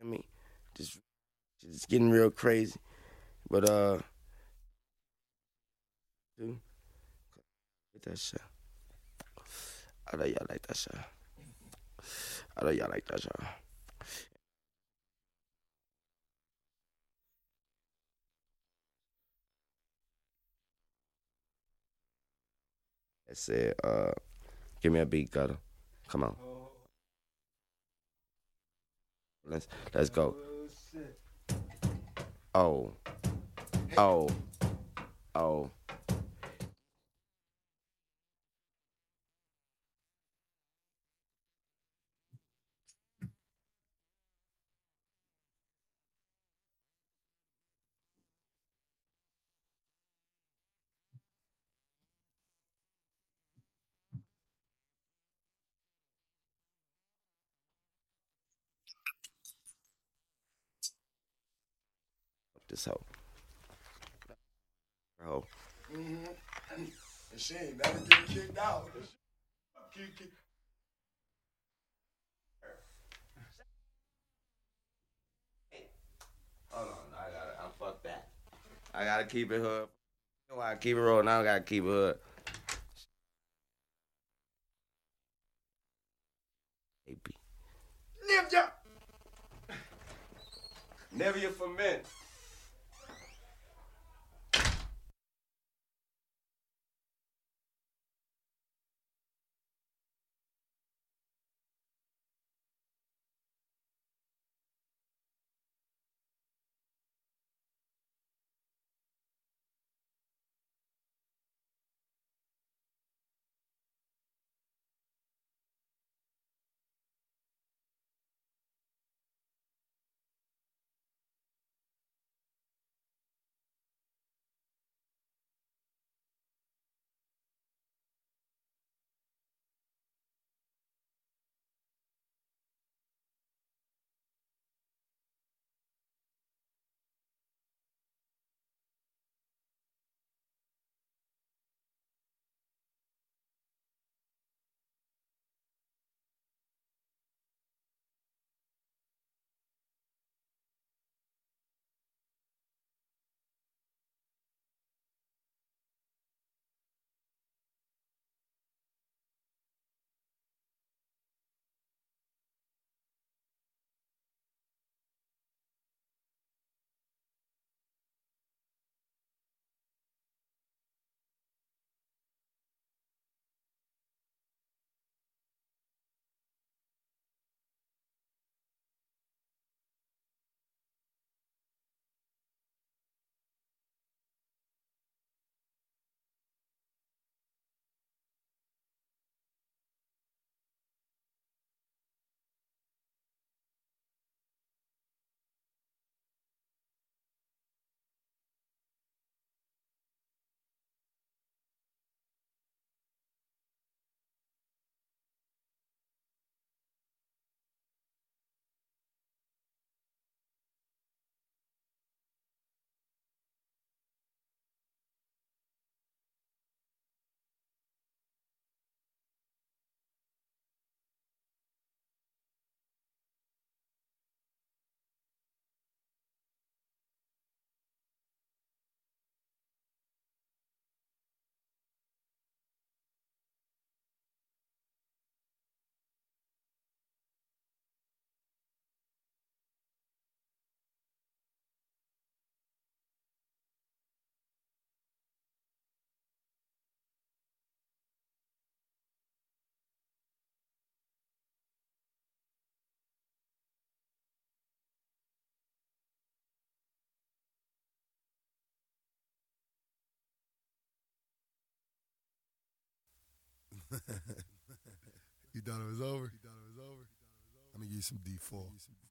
me, just it's getting real crazy. But dude, like that shit. I know y'all like that shit. I know y'all like that shit. I said, give me a beat, gutter. Come on, let's go. Oh, oh, oh. This hoe, bro. Mm-hmm. And she ain't never getting kicked out. Hold on, I'm fuck that. I gotta keep it hood. You know why I keep it rolling? Now I gotta keep it hood. AP. Ninja! Never you ferment. You thought it was over? Let me give you some D4.